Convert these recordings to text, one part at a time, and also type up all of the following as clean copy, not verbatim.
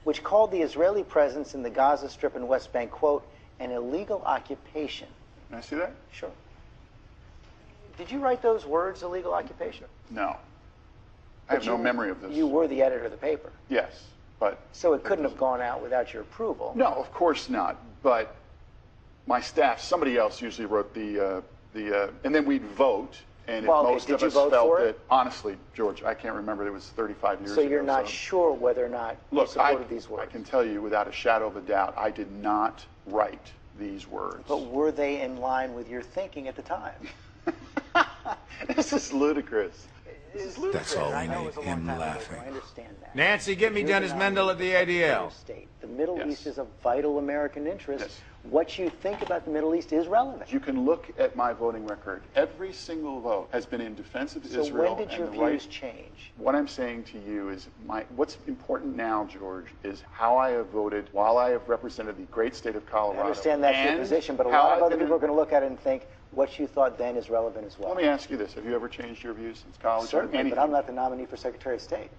which called the Israeli presence in the Gaza Strip and West Bank, quote, an illegal occupation. Can I see that? Sure. Did you write those words, illegal occupation? No. I have no memory of this. You were the editor of the paper. Yes, but... So it couldn't have gone out without your approval. No, of course not. But my staff, somebody else usually wrote and then we'd vote. And well, most did of you us vote felt for that, it? honestly, George, I can't remember. It was 35 years ago. So you're not sure whether or not you supported these words? I can tell you without a shadow of a doubt, I did not write these words. But were they in line with your thinking at the time? This is ludicrous. That's all we need, him laughing. I understand that. Nancy, get me Dennis Mendel at the ADL. The Middle Yes. East is of vital American interest. Yes. What you think about the Middle East is relevant. You can look at my voting record. Every single vote has been in defense of Israel. So when did your and the views right. change? What I'm saying to you is what's important now, George, is how I have voted while I have represented the great state of Colorado. I understand that's your and position, but a how lot of I've other been people are going to look at it and think what you thought then is relevant as well. Let me ask you this. Have you ever changed your views since college? Certainly, Anything? but I'm not the nominee for Secretary of State.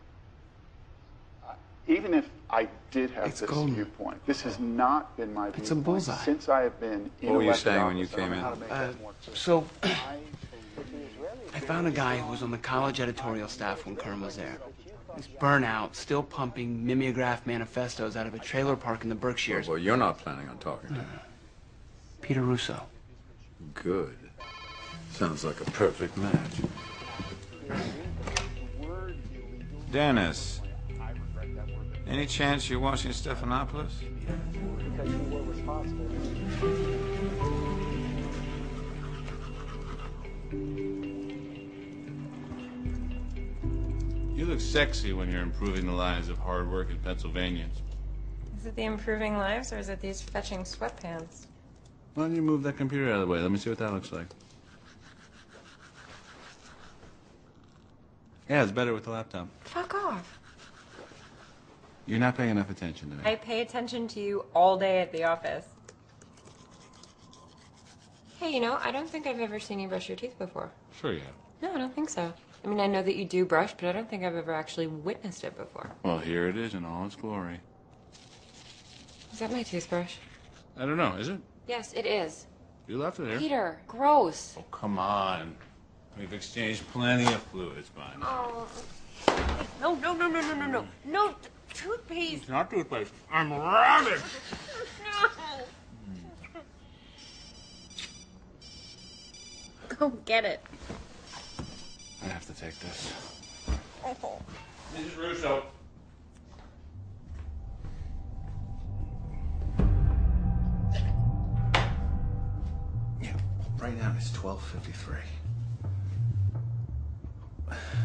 Even if I did have It's this golden. viewpoint, this has not been my It's a viewpoint bullseye. since I have been in What were you elected saying when you office. I don't came know how in? to make that more clear. So, I found a guy who was on the college editorial staff when Kern was there. He's burnout, still pumping mimeograph manifestos out of a trailer park in the Berkshires. Well, you're not planning on talking to him. Peter Russo. Good. Sounds like a perfect match. Dennis, any chance you're watching Stephanopoulos? Because you were responsible. You look sexy when you're improving the lives of hard-working Pennsylvanians. Is it the improving lives, or is it these fetching sweatpants? Why don't you move that computer out of the way? Let me see what that looks like. Yeah, it's better with the laptop. Fuck off. You're not paying enough attention to me. I pay attention to you all day at the office. Hey, you know, I don't think I've ever seen you brush your teeth before. Sure you have. No, I don't think so. I mean, I know that you do brush, but I don't think I've ever actually witnessed it before. Well, here it is in all its glory. Is that my toothbrush? I don't know, is it? Yes, it is. You left it here. Peter, gross. Oh, come on. We've exchanged plenty of fluids by now. Oh. No, no, no, no, no, no, no. No, toothpaste. It's not toothpaste. I'm rabid. Go get it. I have to take this. Oh. Mrs. Russo. Yeah, right now it's 12:53.